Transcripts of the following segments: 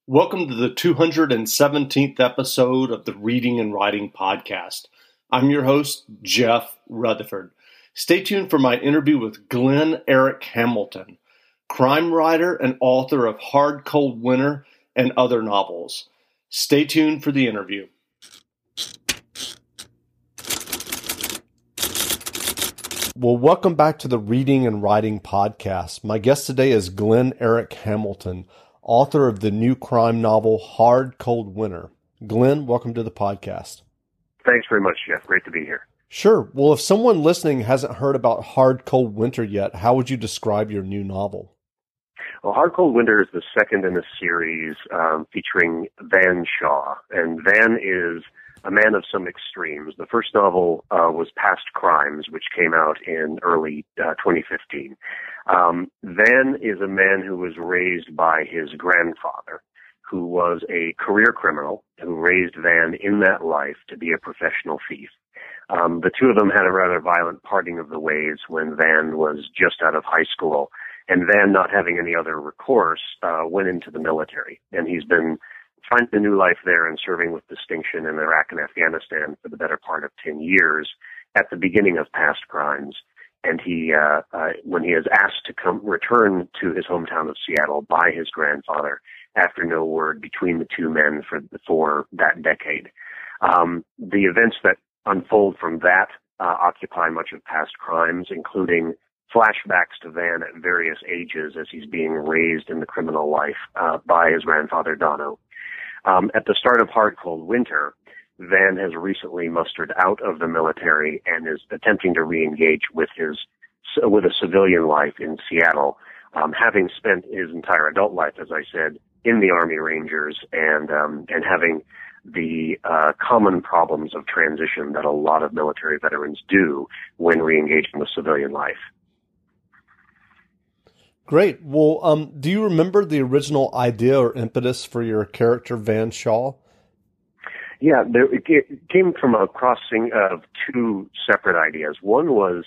Welcome to the 217th episode of the Reading and Writing Podcast. I'm your host, Jeff Rutherford. Stay tuned for my interview with Glenn Eric Hamilton, crime writer and author of Hard Cold Winter and other novels. Stay tuned for the interview. Well, welcome back to the Reading and Writing Podcast. My guest today is Glenn Eric Hamilton, author of the new crime novel, Hard Cold Winter. Glenn, welcome to the podcast. Thanks very much, Jeff. Great to be here. Sure. Well, if someone listening hasn't heard about Hard Cold Winter yet, how would you describe your new novel? Well, Hard Cold Winter is the second in a series featuring Van Shaw. And Van is a man of some extremes. The first novel was Past Crimes, which came out in early 2015. Van is a man who was raised by his grandfather, who was a career criminal, who raised Van in that life to be a professional thief. The two of them had a rather violent parting of the ways when Van was just out of high school, and Van, not having any other recourse, went into the military. And he's been finding a new life there and serving with distinction in Iraq and Afghanistan for the better part of 10 years at the beginning of Past Crimes. And he, when he is asked to return to his hometown of Seattle by his grandfather after no word between the two men for that decade. The events that unfold from that occupy much of Past Crimes, including flashbacks to Van at various ages as he's being raised in the criminal life by his grandfather, Dono. At the start of Hard Cold Winter, Van has recently mustered out of the military and is attempting to re-engage with a civilian life in Seattle, having spent his entire adult life, as I said, in the Army Rangers and having the common problems of transition that a lot of military veterans do when re-engaging with civilian life. Great. Well, do you remember the original idea or impetus for your character, Van Shaw? Yeah, it came from a crossing of two separate ideas. One was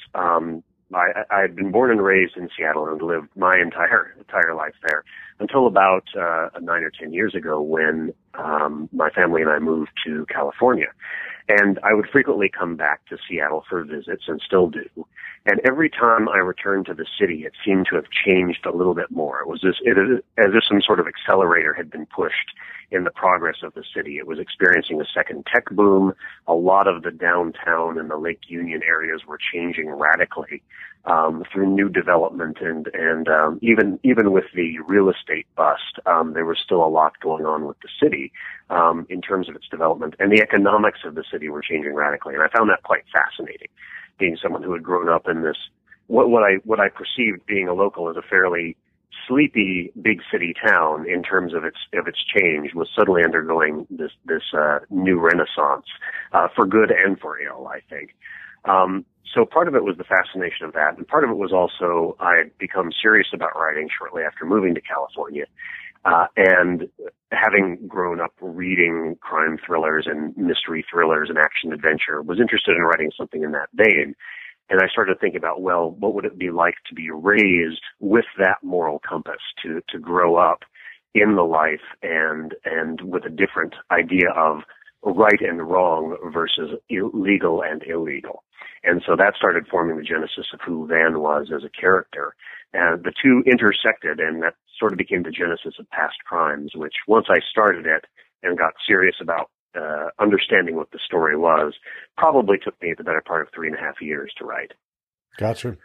I had been born and raised in Seattle and lived my entire life there until about 9 or 10 years ago when my family and I moved to California. And I would frequently come back to Seattle for visits and still do. And every time I returned to the city, it seemed to have changed a little bit more. It was as if some sort of accelerator had been pushed in the progress of the city. It was experiencing a second tech boom. A lot of the downtown and the Lake Union areas were changing radically through new development and even with the real estate bust, there was still a lot going on with the city in terms of its development, and the economics of the city were changing radically. And I found that quite fascinating, being someone who had grown up in this what I perceived being a local as a fairly sleepy big city town in terms of its change, was suddenly undergoing this new renaissance for good and for ill, I think. So part of it was the fascination of that, and part of it was also I had become serious about writing shortly after moving to California, and having grown up reading crime thrillers and mystery thrillers and action adventure, was interested in writing something in that vein. And I started to think about, well, what would it be like to be raised with that moral compass, to grow up in the life and with a different idea of right and wrong versus legal and illegal. And so that started forming the genesis of who Van was as a character. And the two intersected, and that sort of became the genesis of Past Crimes, which once I started it and got serious about understanding what the story was, probably took me the better part of 3.5 years to write. Gotcha.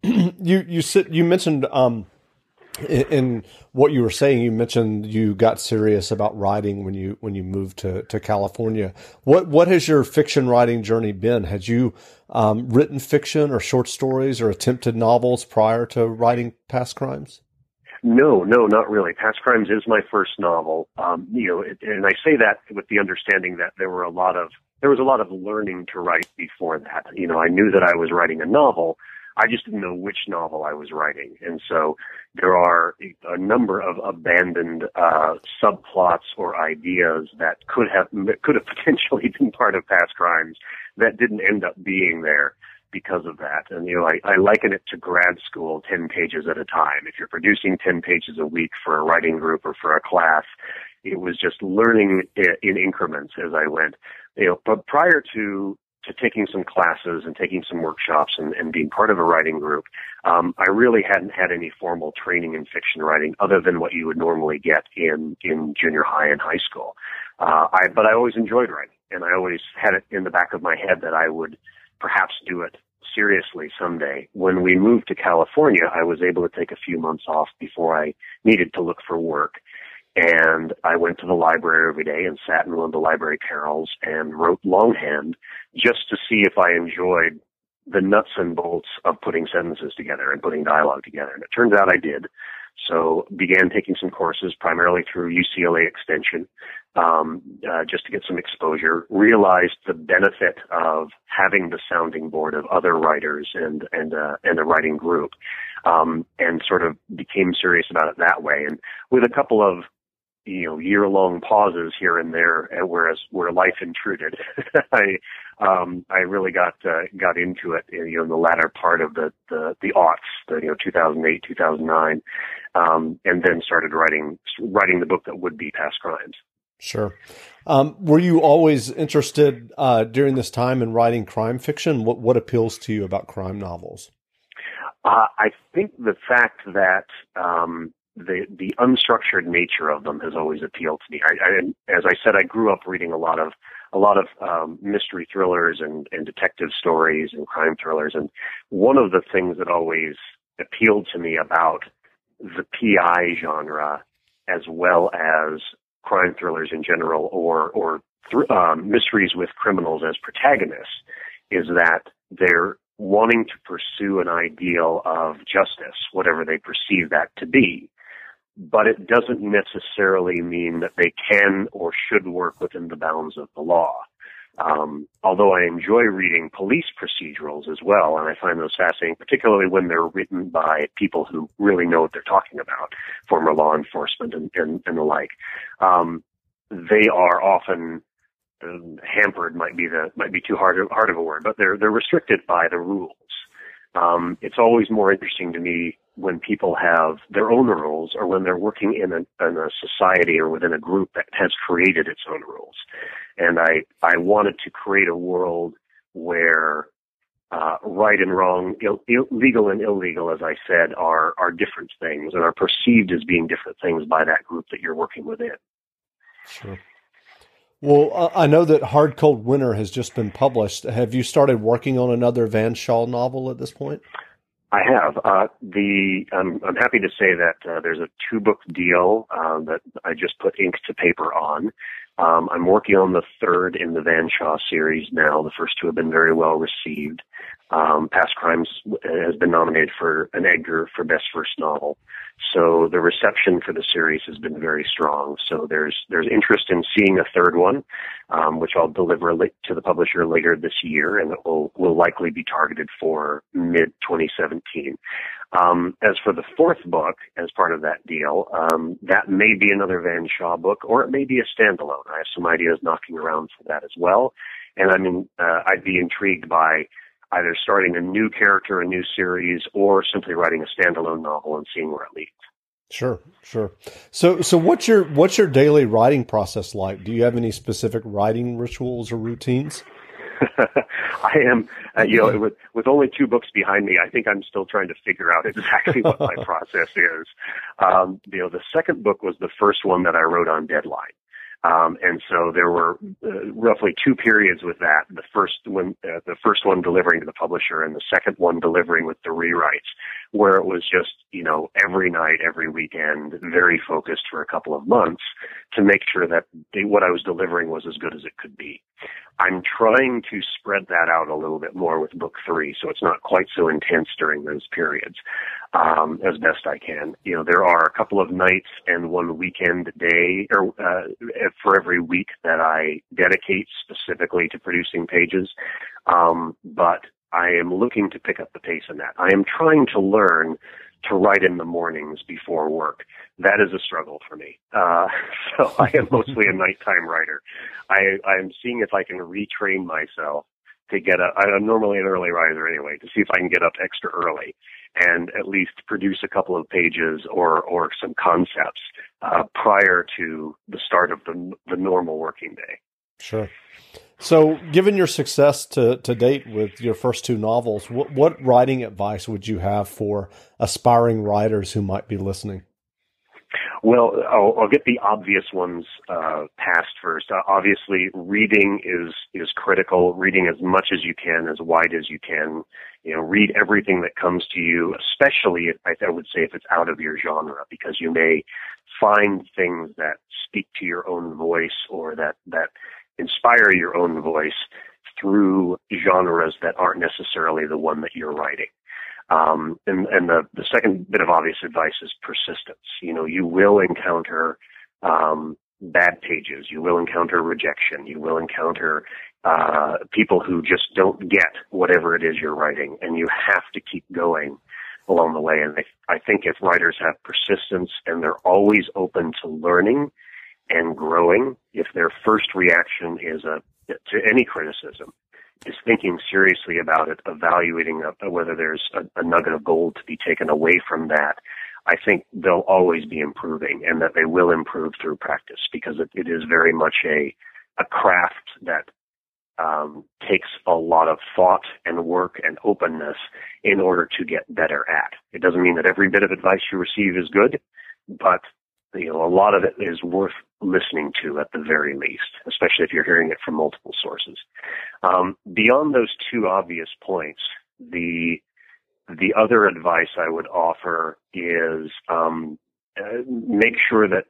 You mentioned in what you were saying, you mentioned you got serious about writing when you moved to California. What has your fiction writing journey been? Had you written fiction or short stories or attempted novels prior to writing Past Crimes? No, not really. Past Crimes is my first novel. And I say that with the understanding that there was a lot of learning to write before that. I knew that I was writing a novel. I just didn't know which novel I was writing. And so there are a number of abandoned subplots or ideas that could have potentially been part of Past Crimes that didn't end up being there because of that. And, I liken it to grad school 10 pages at a time. If you're producing 10 pages a week for a writing group or for a class, It was just learning in increments as I went. But prior to taking some classes and taking some workshops and being part of a writing group, I really hadn't had any formal training in fiction writing other than what you would normally get in junior high and high school. But I always enjoyed writing, and I always had it in the back of my head that I would perhaps do it seriously someday. When we moved to California, I was able to take a few months off before I needed to look for work. And I went to the library every day and sat in one of the library carrels and wrote longhand just to see if I enjoyed the nuts and bolts of putting sentences together and putting dialogue together. And it turns out I did. So began taking some courses primarily through UCLA Extension, just to get some exposure, realized the benefit of having the sounding board of other writers and a writing group, and sort of became serious about it that way. And with a couple of year-long pauses here and there, where life intruded, I really got into it, in the latter part of the aughts, 2008, 2009, and then started writing the book that would be Past Crimes. Sure. Were you always interested during this time in writing crime fiction? What appeals to you about crime novels? I think the fact that the unstructured nature of them has always appealed to me. As I said, I grew up reading a lot of mystery thrillers and detective stories and crime thrillers, and one of the things that always appealed to me about the PI genre, as well as crime thrillers in general, or mysteries with criminals as protagonists, is that they're wanting to pursue an ideal of justice, whatever they perceive that to be. But it doesn't necessarily mean that they can or should work within the bounds of the law. Although I enjoy reading police procedurals as well, and I find those fascinating, particularly when they're written by people who really know what they're talking about, former law enforcement and the like. They are often hampered, might be too hard of a word, but they're restricted by the rules. It's always more interesting to me when people have their own rules, or when they're working in a society or within a group that has created its own rules. And I wanted to create a world where right and wrong, legal and illegal, as I said, are different things and are perceived as being different things by that group that you're working within. Sure. Well, I know that Hard Cold Winter has just been published. Have you started working on another Van Shaw novel at this point? I have. I'm happy to say that there's a 2-book deal that I just put ink to paper on. I'm working on the 3rd in the Van Shaw series now. The first 2 have been very well received. Past Crimes has been nominated for an Edgar for Best First Novel. So the reception for the series has been very strong. So there's interest in seeing a 3rd one, which I'll deliver to the publisher later this year, and it will likely be targeted for mid-2017. As for the 4th book, as part of that deal, that may be another Van Shaw book, or it may be a standalone. I have some ideas knocking around for that as well. And I'd be intrigued by either starting a new character, a new series, or simply writing a standalone novel and seeing where it leads. Sure. So what's your daily writing process like? Do you have any specific writing rituals or routines? I am, with only 2 books behind me, I think I'm still trying to figure out exactly what my process is. The 2nd book was the first one that I wrote on deadline. And so there were roughly 2 periods with that. The first one delivering to the publisher, and the second one delivering with the rewrites, where it was just, every night, every weekend, very focused for a couple of months to make sure that what I was delivering was as good as it could be. I'm trying to spread that out a little bit more with book 3, so it's not quite so intense during those periods, as best I can. There are a couple of nights and 1 weekend day, or for every week, that I dedicate specifically to producing pages, but I am looking to pick up the pace in that. I am trying to learn to write in the mornings before work. That is a struggle for me. So I am mostly a nighttime writer. I am seeing if I can retrain myself to get I'm normally an early riser anyway, to see if I can get up extra early and at least produce a couple of pages or some concepts prior to the start of the normal working day. Sure. So, given your success to date with your first two novels, what writing advice would you have for aspiring writers who might be listening? Well, I'll get the obvious ones passed first. Obviously, reading is critical. Reading as much as you can, as wide as you can. Read everything that comes to you, especially I would say if it's out of your genre, because you may find things that speak to your own voice or that inspire your own voice through genres that aren't necessarily the one that you're writing. And the second bit of obvious advice is persistence. You will encounter bad pages. You will encounter rejection. You will encounter people who just don't get whatever it is you're writing, and you have to keep going along the way. And I think if writers have persistence and they're always open to learning and growing, if their first reaction is to any criticism is thinking seriously about it, evaluating whether there's a nugget of gold to be taken away from that, I think they'll always be improving, and that they will improve through practice, because it is very much a craft that takes a lot of thought and work and openness in order to get better at. It doesn't mean that every bit of advice you receive is good, but a lot of it is worth listening to at the very least, especially if you're hearing it from multiple sources. Beyond those two obvious points, the other advice I would offer is make sure that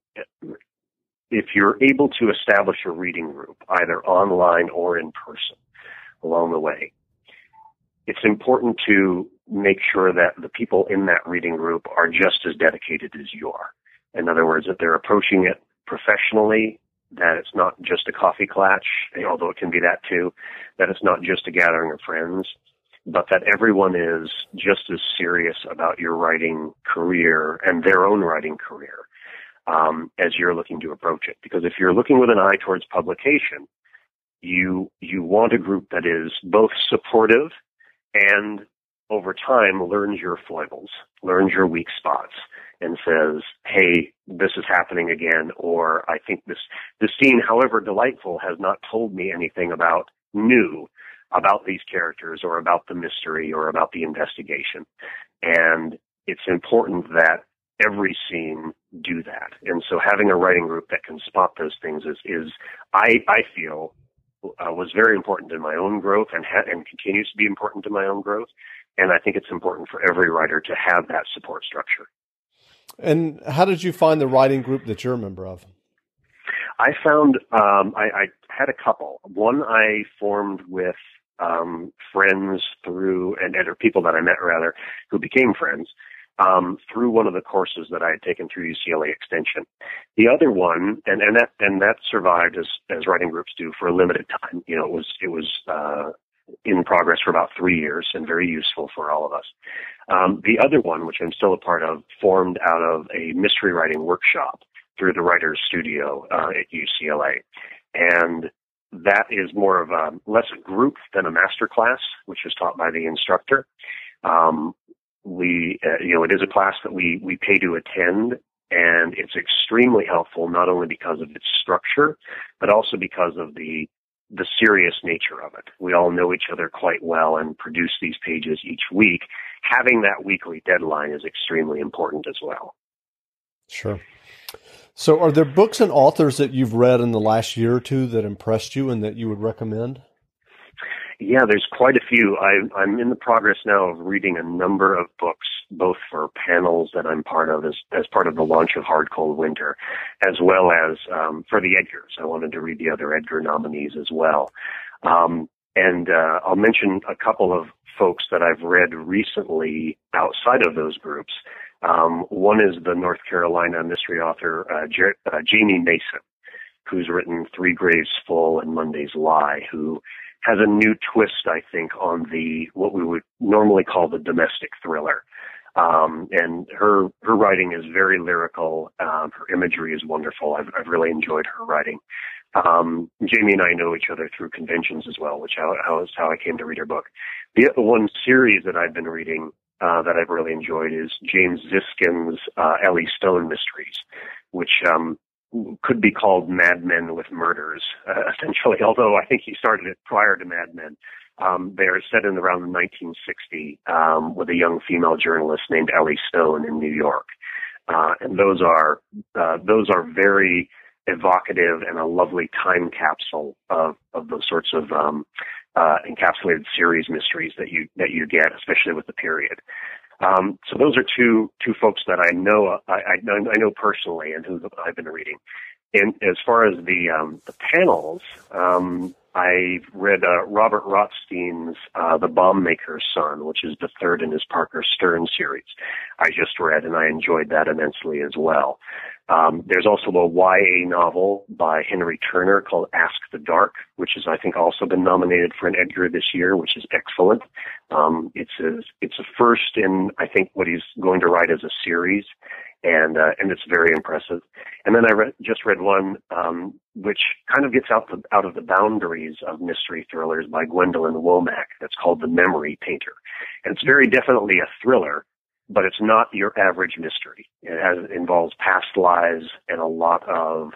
if you're able to establish a reading group, either online or in person along the way, it's important to make sure that the people in that reading group are just as dedicated as you are. In other words, that they're approaching it professionally, that it's not just a coffee klatch, although it can be that too, that it's not just a gathering of friends, but that everyone is just as serious about your writing career and their own writing career as you're looking to approach it. Because if you're looking with an eye towards publication, you want a group that is both supportive and over time learns your foibles, learns your weak spots, and says, hey, this is happening again, or I think this scene, however delightful, has not told me anything new about these characters or about the mystery or about the investigation. And it's important that every scene do that. And so having a writing group that can spot those things is I feel, was very important in my own growth and continues to be important to my own growth. And I think it's important for every writer to have that support structure. And how did you find the writing group that you're a member of? I found I had a couple. One I formed with friends through, or people that I met rather, who became friends through one of the courses that I had taken through UCLA Extension. The other one, and that survived as writing groups do for a limited time. It was in progress for about 3 years and very useful for all of us. The other one, which I'm still a part of, formed out of a mystery writing workshop through the Writers Studio at UCLA. And that is more of less a group than a master class, which is taught by the instructor. It is a class that we pay to attend, and it's extremely helpful, not only because of its structure, but also because of the serious nature of it. We all know each other quite well and produce these pages each week. Having that weekly deadline is extremely important as well. Sure. So are there books and authors that you've read in the last year or two that impressed you and that you would recommend? Yeah, there's quite a few. I'm in the progress now of reading a number of books, both for panels that I'm part of as part of the launch of Hard Cold Winter, as well as for the Edgars. I wanted to read the other Edgar nominees as well. And I'll mention a couple of folks that I've read recently outside of those groups. One is the North Carolina mystery author Jamie Mason, who's written Three Graves Full and Monday's Lie, who has a new twist, I think, on what we would normally call the domestic thriller. And her writing is very lyrical. Her imagery is wonderful. I've really enjoyed her writing. Jamie and I know each other through conventions as well, which is how I came to read her book. The one series that I've been reading that I've really enjoyed is James Ziskin's Ellie Stone Mysteries, which could be called Mad Men with Murders, essentially, although I think he started it prior to Mad Men. They are set in around 1960 with a young female journalist named Ellie Stone in New York. And those are very evocative and a lovely time capsule of those sorts of encapsulated series mysteries that you get, especially with the period. So those are two folks that I know personally and who I've been reading. And as far as the panels, I've read Robert Rothstein's The Bomb Maker's Son, which is the third in his Parker Stern series. I just read, and I enjoyed that immensely as well. There's also a YA novel by Henry Turner called Ask the Dark, which has, I think, also been nominated for an Edgar this year, which is excellent. It's a first in, I think, what he's going to write as a series, and it's very impressive. And then I just read one which kind of gets out of the boundaries of mystery thrillers by Gwendolyn Womack. That's called The Memory Painter, and it's very definitely a thriller, but it's not your average mystery. It involves past lives and a lot of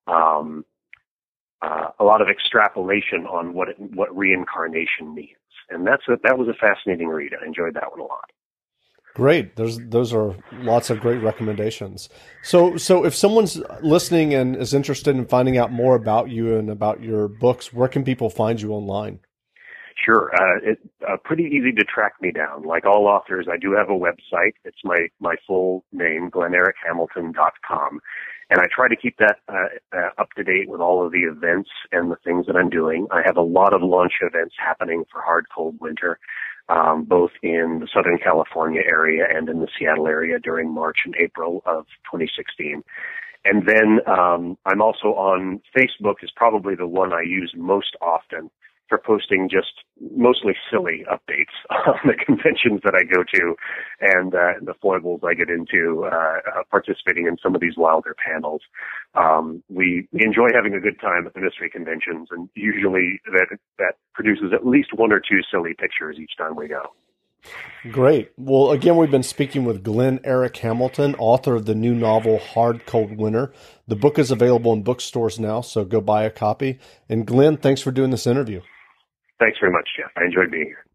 extrapolation on what reincarnation means. And that was a fascinating read. I enjoyed that one a lot. Great. Those are lots of great recommendations. So if someone's listening and is interested in finding out more about you and about your books, where can people find you online? Sure. It's pretty easy to track me down. Like all authors, I do have a website. It's my full name, GlenEricHamilton.com. And I try to keep that up to date with all of the events and the things that I'm doing. I have a lot of launch events happening for Hard Cold Winter, both in the Southern California area and in the Seattle area during March and April of 2016. And then I'm also on Facebook, is probably the one I use most often for posting just mostly silly updates on the conventions that I go to and the foibles I get into participating in some of these wilder panels. We enjoy having a good time at the mystery conventions, and usually that produces at least one or two silly pictures each time we go. Great. Well, again, we've been speaking with Glen Eric Hamilton, author of the new novel Hard Cold Winter. The book is available in bookstores now, so go buy a copy. And Glen, thanks for doing this interview. Thanks very much, Jeff. I enjoyed being here.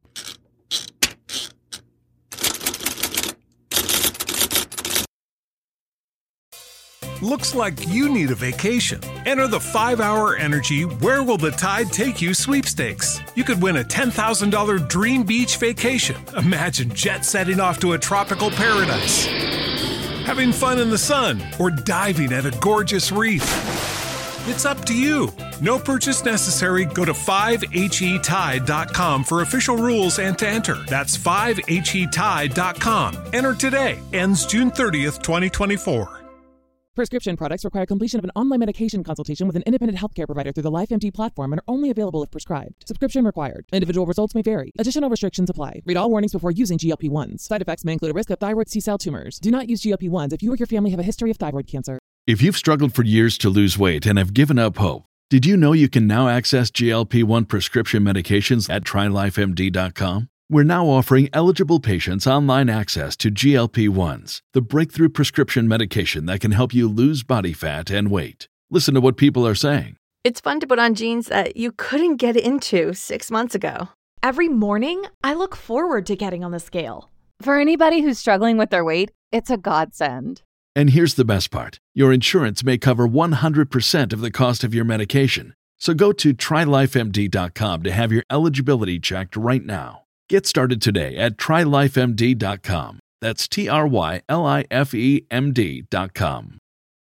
Looks like you need a vacation. Enter the 5-Hour Energy Where Will the Tide Take You sweepstakes. You could win a $10,000 dream beach vacation. Imagine jet setting off to a tropical paradise, having fun in the sun, or diving at a gorgeous reef. It's up to you. No purchase necessary. Go to 5HETide.com for official rules and to enter. That's 5HETide.com. Enter today. Ends June 30th, 2024. Prescription products require completion of an online medication consultation with an independent healthcare provider through the LifeMD platform and are only available if prescribed. Subscription required. Individual results may vary. Additional restrictions apply. Read all warnings before using GLP-1s. Side effects may include a risk of thyroid C-cell tumors. Do not use GLP-1s if you or your family have a history of thyroid cancer. If you've struggled for years to lose weight and have given up hope, did you know you can now access GLP-1 prescription medications at TryLifeMD.com? We're now offering eligible patients online access to GLP-1s, the breakthrough prescription medication that can help you lose body fat and weight. Listen to what people are saying. It's fun to put on jeans that you couldn't get into 6 months ago. Every morning, I look forward to getting on the scale. For anybody who's struggling with their weight, it's a godsend. And here's the best part. Your insurance may cover 100% of the cost of your medication. So go to TryLifeMD.com to have your eligibility checked right now. Get started today at TryLifeMD.com. That's TryLifeMD.com.